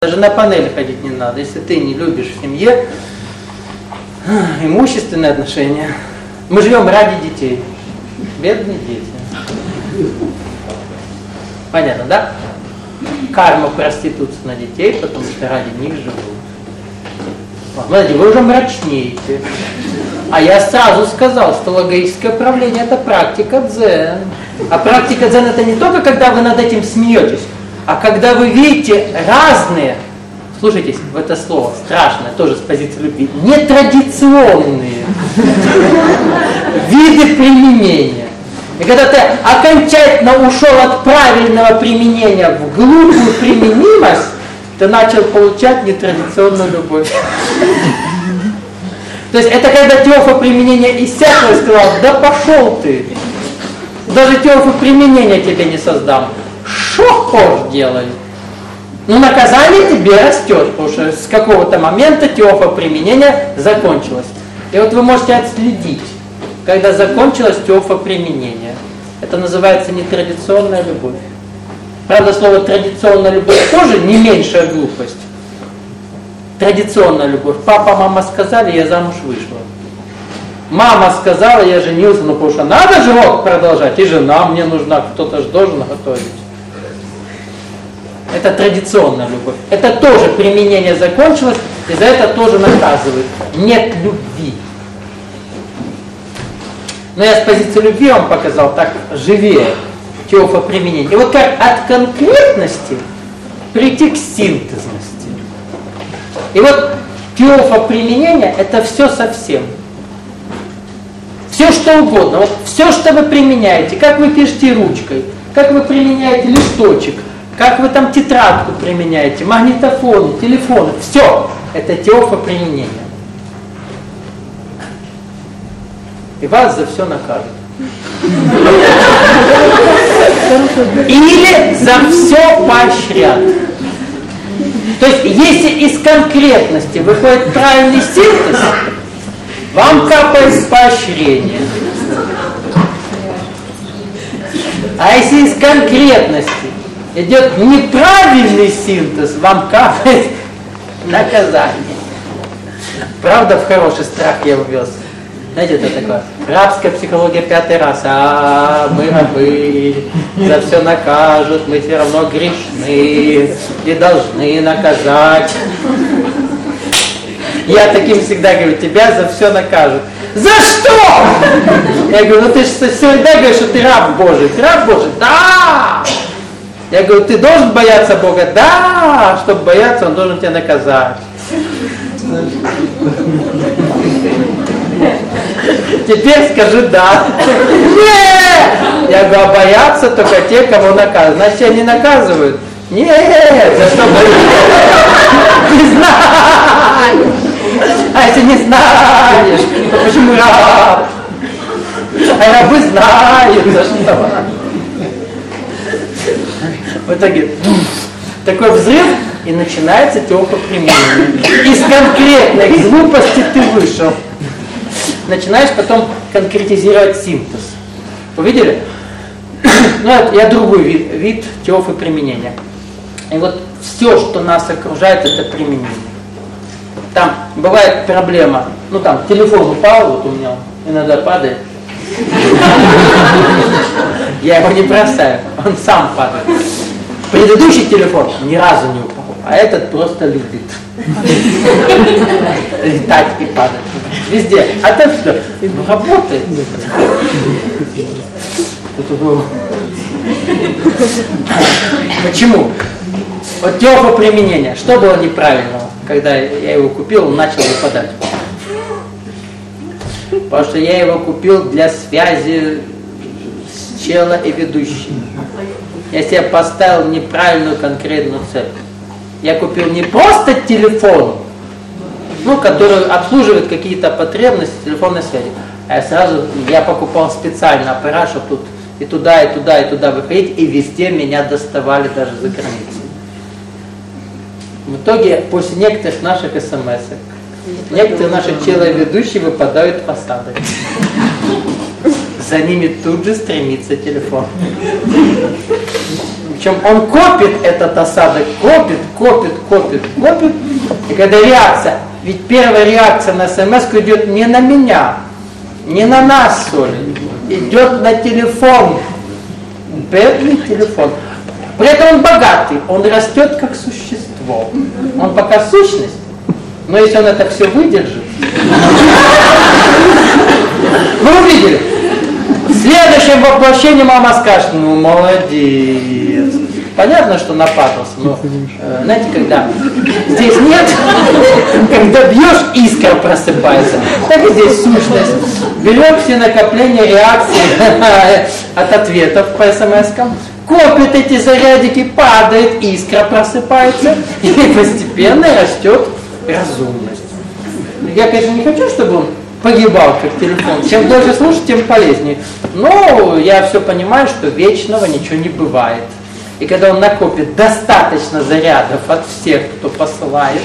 Даже на панель ходить не надо. Если ты не любишь в семье имущественные отношения. Мы живем ради детей. Бедные дети. Понятно, да? Карма проституции на детей, потому что ради них живут. Смотрите, вы уже мрачнеете. А я сразу сказал, что логическое правление — это практика дзен. А практика дзен — это не только когда вы над этим смеетесь, а когда вы видите разные, слушайтесь в это слово, страшное, тоже с позиции любви, нетрадиционные виды применения. И когда ты окончательно ушел от правильного применения в глупую применимость, ты начал получать нетрадиционную любовь. То есть это когда теофа применения иссякла и сказал: да пошел ты, даже теофа применения тебе не создам. Что хочешь делай. Но наказание тебе растет, потому что с какого-то момента теофа применения закончилась. И вот вы можете отследить, когда закончилась теофа применения. Это называется нетрадиционная любовь. Правда, слово традиционная любовь тоже не меньшая глупость. Традиционная любовь. Папа, мама сказали, я замуж вышла. Мама сказала, я женился, ну потому что надо же род продолжать, и жена мне нужна, кто-то же должен готовить. Это традиционная любовь. Это тоже применение закончилось, и за это тоже наказывают. Нет любви. Но я с позиции любви вам показал так живее теофа применения. И вот как от конкретности прийти к синтезности. И вот теофа применения — это все совсем. Все что угодно. Вот все, что вы применяете, как вы пишете ручкой, как вы применяете листочек, как вы там тетрадку применяете, магнитофоны, телефоны, все это теофа применения. И вас за все накажут. Или за все поощрят. То есть, если из конкретности выходит правильный синтез, вам капает поощрение. А если из конкретности идет неправильный синтез, вам капает наказание. Правда, в хороший страх я ввез. Знаете, это такое, рабская психология 5-й раз. Мы рабы, за все накажут, мы все равно грешны и должны наказать. Я таким всегда говорю: тебя за все накажут. За что? Я говорю: ну ты же всегда говоришь, что ты раб Божий. Ты раб Божий? Да! Я говорю: ты должен бояться Бога? Да! Чтобы бояться, Он должен тебя наказать. Теперь скажи да. Нет! Я говорю: а боятся только те, кого наказывают. Значит, тебя не наказывают? Нет! За что боишься? Не знаю! А если не знаешь, то почему раб? А рабы знают, за что? В итоге такой взрыв, и начинается теофа применения. Из конкретной глупости ты вышел. Начинаешь потом конкретизировать синтез. Увидели? Ну, это я другой вид теофы применения. И вот все, что нас окружает, это применение. Там бывает проблема, ну там телефон упал, вот у меня иногда падает. Я его не бросаю, он сам падает. Предыдущий телефон ни разу не упал, а этот просто любит летать и падать. Везде. А там что? Работает. Почему? Вот теофа применения. Что было неправильного? Когда я его купил, он начал выпадать. Потому что я его купил для связи с чело и ведущим. Я себе поставил неправильную конкретную цель. Я купил не просто телефон, ну, который обслуживает какие-то потребности телефонной связи. А я покупал специально аппарат, чтобы тут и туда, и туда, и туда выходить, и везде меня доставали даже за границей. В итоге, после некоторых наших смс-ок, некоторые наши телеведущие выпадают фасады. За ними тут же стремится телефон. Причем он копит этот осадок, копит. И когда реакция, ведь первая реакция на смс идет не на меня, не на нас, идет на телефон. Бедный телефон. При этом он богатый, он растет как существо. Он пока сущность, но если он это все выдержит, вы увидели. В следующем воплощении мама скажет: ну молодец. Понятно, что нападался, но знаете, когда здесь нет, когда бьешь, искра просыпается. Так и здесь сущность. Берем все накопления реакции от ответов по смс-кам, копит эти зарядики, падает, искра просыпается, и постепенно растет разумность. Я, конечно, не хочу, чтобы он погибал, как телефон. Чем дольше слушать, тем полезнее. Но я все понимаю, что вечного ничего не бывает. И когда он накопит достаточно зарядов от всех, кто посылает,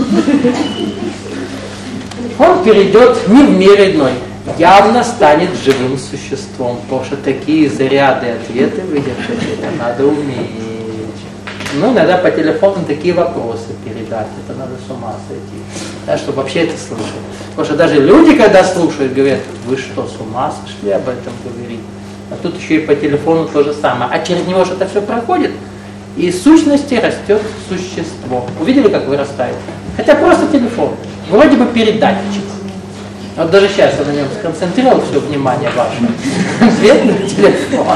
он перейдет не в мир иной, явно станет живым существом. Потому что такие заряды и ответы выдержать, это надо уметь. Ну, иногда по телефону такие вопросы передать, это надо с ума сойти, да, чтобы вообще это слышать. Потому что даже люди, когда слушают, говорят: вы что, с ума сошли об этом говорить? А тут еще и по телефону то же самое. А через него что-то все проходит, и из сущности растет существо. Увидели, как вырастает? Хотя просто телефон. Вроде бы передатчик. Вот даже сейчас я на нем сконцентрировал все внимание ваше. Светлый телефон.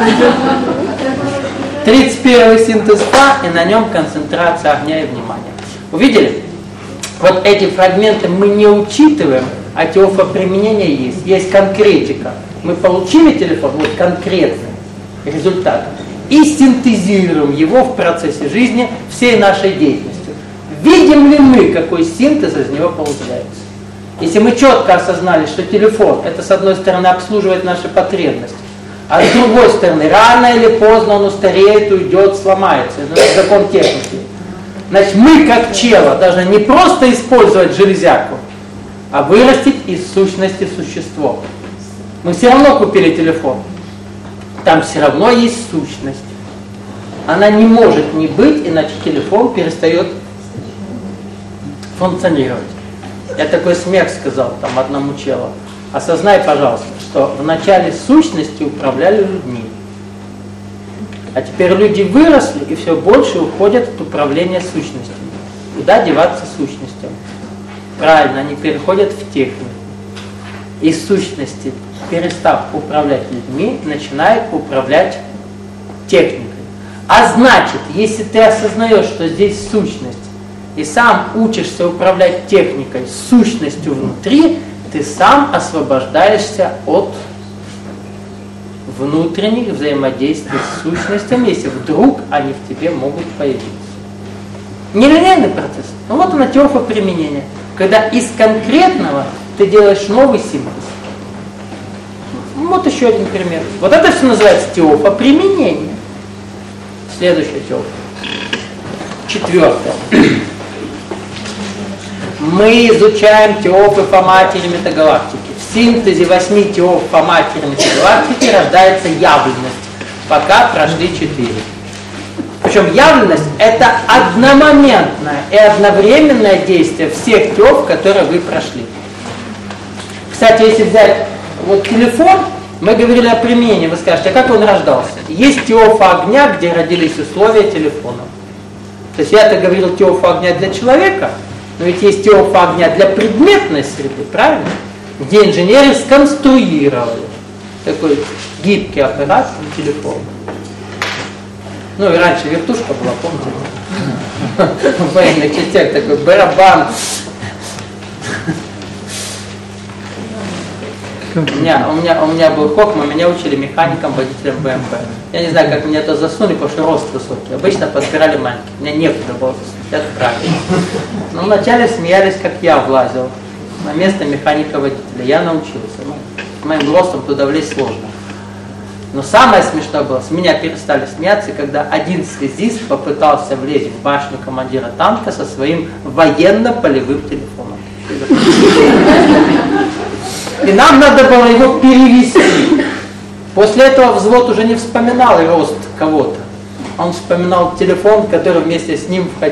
31-й синтез Фа, и на нем концентрация огня и внимания. Увидели? Вот эти фрагменты мы не учитываем, а теофа применения есть. Есть конкретика. Мы получили телефон, вот конкретный результат, и синтезируем его в процессе жизни всей нашей деятельностью. Видим ли мы, какой синтез из него получается? Если мы четко осознали, что телефон, это с одной стороны обслуживает наши потребности, а с другой стороны, рано или поздно он устареет, уйдет, сломается. Это закон техники. Значит, мы как чело должны не просто использовать железяку, а вырастить из сущности существо. Мы все равно купили телефон. Там все равно есть сущность. Она не может не быть, иначе телефон перестает функционировать. Я такой смех сказал там одному челу. Осознай, пожалуйста, что вначале сущности управляли людьми. А теперь люди выросли и все больше уходят от управления сущностями. Куда деваться сущностям? Правильно, они переходят в технику. И сущности, перестав управлять людьми, начинают управлять техникой. А значит, если ты осознаешь, что здесь сущность, и сам учишься управлять техникой, сущностью внутри, ты сам освобождаешься от внутренних взаимодействий с сущностями, если вдруг они в тебе могут появиться. Нелинейный процесс. Ну вот она теофа применения. Когда из конкретного ты делаешь новый синтез. Вот еще один пример. Вот это все называется теофа применения. Следующая теофа. 4. Мы изучаем теофы по матери метагалактики. В синтезе 8 теоф по матери метагалактики рождается явленность. Пока прошли 4. Причем явленность — это одномоментное и одновременное действие всех теоф, которые вы прошли. Кстати, если взять вот телефон, мы говорили о применении, вы скажете, а как он рождался? Есть теофа огня, где родились условия телефона. То есть я-то говорил теофа огня для человека, но ведь есть теофа огня для предметной среды, правильно? Где инженеры сконструировали такой гибкий аппарат телефон. Ну и раньше вертушка была, помните? В военных частях такой барабан. У меня был Хокма, меня учили механиком, водителем БМП. Я не знаю, как меня то засунули, потому что рост высокий. Обычно подбирали маленький. Меня некуда было засунуть, это правильно. Но вначале смеялись, как я влазил на место механика-водителя. Я научился. С моим ростом туда влезть сложно. Но самое смешное было, с меня перестали смеяться, когда один связист попытался влезть в башню командира танка со своим военно-полевым телефоном. И нам надо было его перевести. После этого взвод уже не вспоминал рост кого-то. он вспоминал телефон, который вместе с ним входил